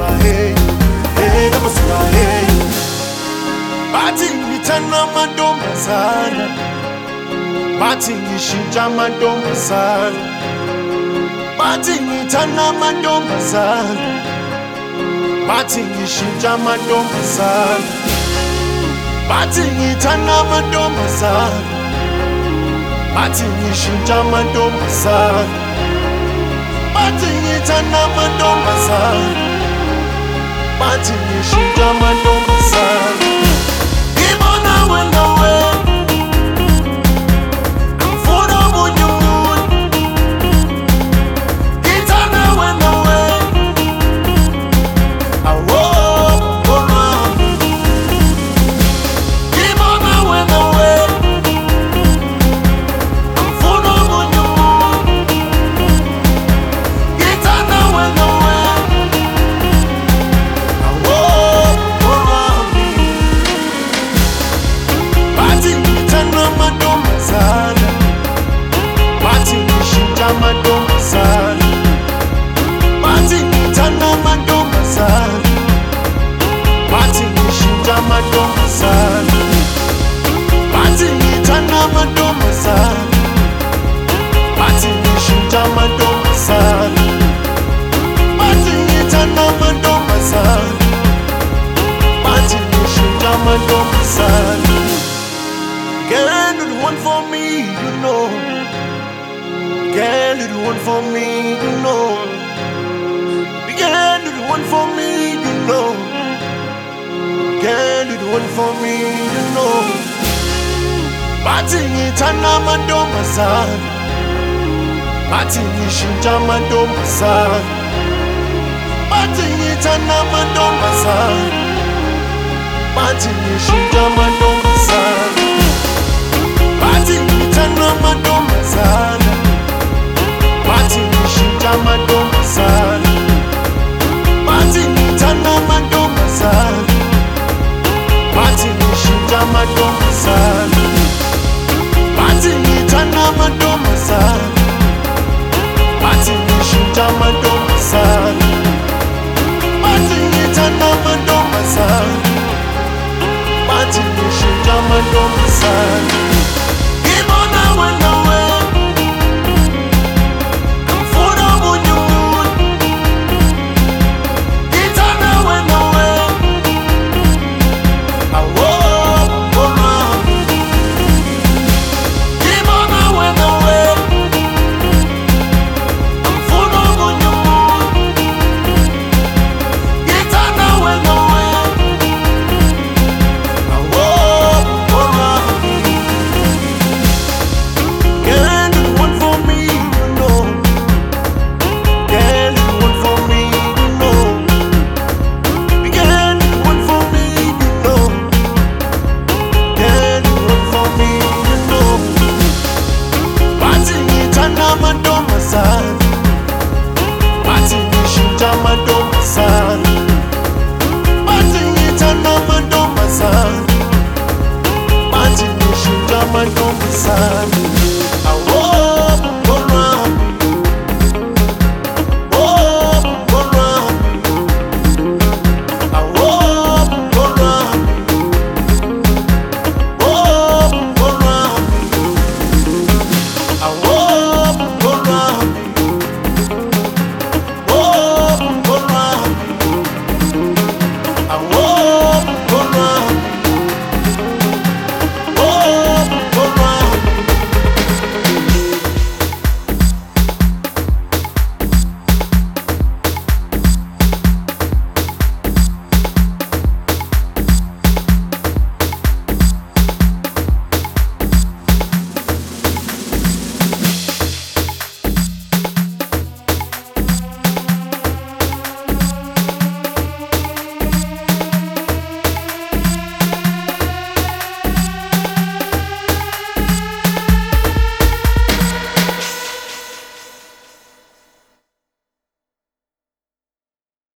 hey, hey, namasuka hey. Bathi ngithanda amantombazana, bathi ngishintsha amantombazana, bathi ngithanda amantombazana, bathi ngishintsha amantombazana, bathi ngithanda amantombazana, bathi ngishintsha amantombazana, bathi ngithanda amantombazana, bathi ngishintsha amantombazana. Ngibona wena ngifuna omunye umuntu, ngithanda wena awo ngolwami. Ngibona wena ngifuna omunye umuntu, ngithanda wena awo ngolwami. Bathi ngithanda amantombazana, bathi ngishintsha amantombazana, bathi ngithanda amantombazana, bathi ngishintsha amantombazana, bathi ngithanda amantombazana, bathi ngishintsha amantombazana, bathi ngithanda amantombazana, bathi ngishintsha amantombazana. Girl, you're the one for me, you know. Girl, you're the one for me, you know. Girl, you're the one for me, you know. Girl, you're the one for me, you know. Bathi ngithanda amantombazana, bathi ngishintsha amantombazana, bathi ngithanda amantombazana, bathi ngishintsha amantombazana, bathi ngithanda amantombazana, bathi ngishintsha amantombazana, bathi ngithanda amantombazana, bathi ngishintsha amantombazana.